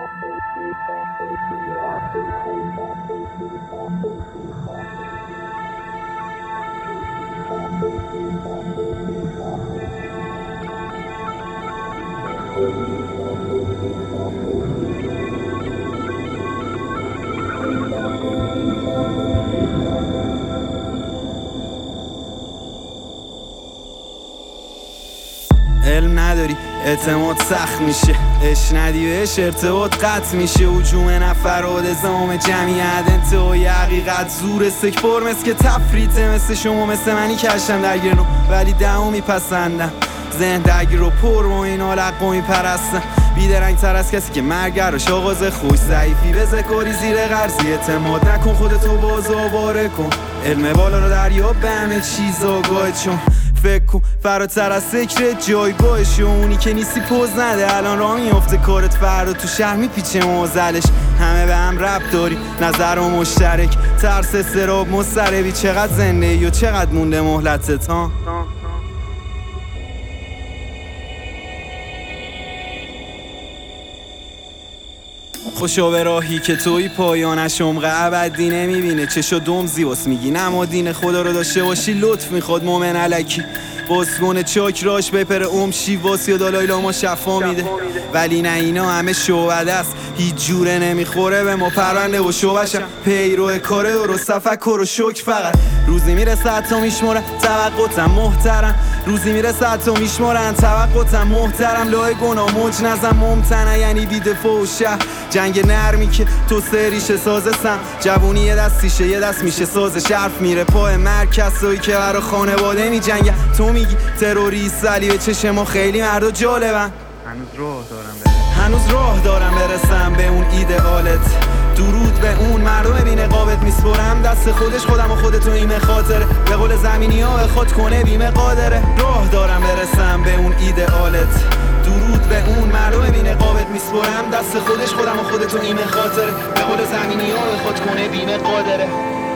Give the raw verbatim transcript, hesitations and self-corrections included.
علم نداری اعتماد سخت میشه، اش ندی بهش ارتباط قطع میشه. هجوم نفرات زام جمعیت انتهای حقیقت زور سک فرمست که تفریطه. مثل شما مثل منی کشم در گرنو ولی دمو میپسندم. ذهن درگیر رو پر و این حالق و میپرستم. بیدرنگ تر از کسی که مرگراش آغاز خوش ضعیفی به ذکاری زیر غرزی. اعتماد نکن خودتو باز آواره کن. علم بالا رو دریا به همه چیز آگاه چون فکر کن فراتر از سکرت جایگاهش. اونی که نیستی پوز نده الان راه میفته کارت. فردا تو شهر میپیچه موزلش. همه به هم ربط داریم نظر و مشترک. ترس استراب مضطربی. چقدر زندگی و چقدر مونده مهلتت ها. خوشا به راهی که توی پایانش عمق ابدی نمیبینه. چشو دوم زیباست میگی نمادین خدا رو داشته باشی لطف میخواد مومن علکی. باسگونه چاک راش بپره ام شیواس یا دالای لاما شفا میده. ولی نه اینا همه شعبده است هیچ جوره نمیخوره به ما پرنده و شعبشم. پیرو کاره درست تفکر و شکر فقط. روزی میرسه حتی میشمارن توقعتم محترم. روزی میرسه حتی میشمارن توقعتم محترم. لای گناه موج نزم ممتنه یعنی بیدفاع و شهر. جنگ نرمی که تو سریشه سازستم. جوونی یه دستیشه یه دست میشه سازش. حرف میره پای مرگ کسایی که برا خانواده می جنگن. تو میگی تروریست ولی به چشم ما خیلی مردا جالبن. هنوز راه دارم برسم هنوز راه دارم برسم به اون ایدئالت. درود به اون مردم بی نقابت میسپرم دست خودش خودم و خودتو این خاطره. به قول زمینی ها خود کنه بیمه قادره. راه دارم برسم به اون ایدئالت. درود به اون مردم بی نقابت میسپرم دست خودش خودم و خودتو این خاطره. به قول زمینی ها خود کنه بیمه قادره.